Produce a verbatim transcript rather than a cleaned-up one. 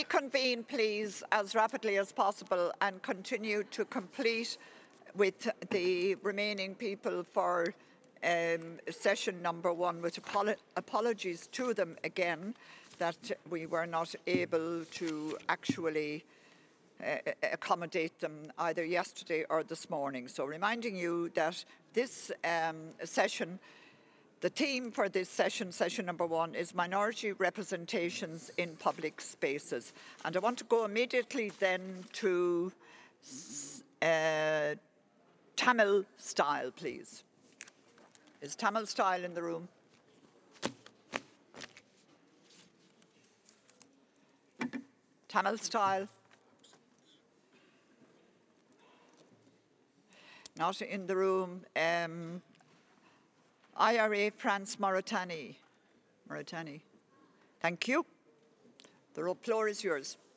reconvene, please, as rapidly as possible and continue to complete with the remaining people for um, session number one, with apolo apologies to them again that we were not able to actually uh, accommodate them either yesterday or this morning. So reminding you that this um, session, the theme for this session, session number one, is minority representations in public spaces. And I want to go immediately then to uh, Tamil Style, please. Is Tamil Style in the room? Tamil Style? Not in the room. Um, I R A France Mauritanie. Mauritanie. Thank you. The floor is yours.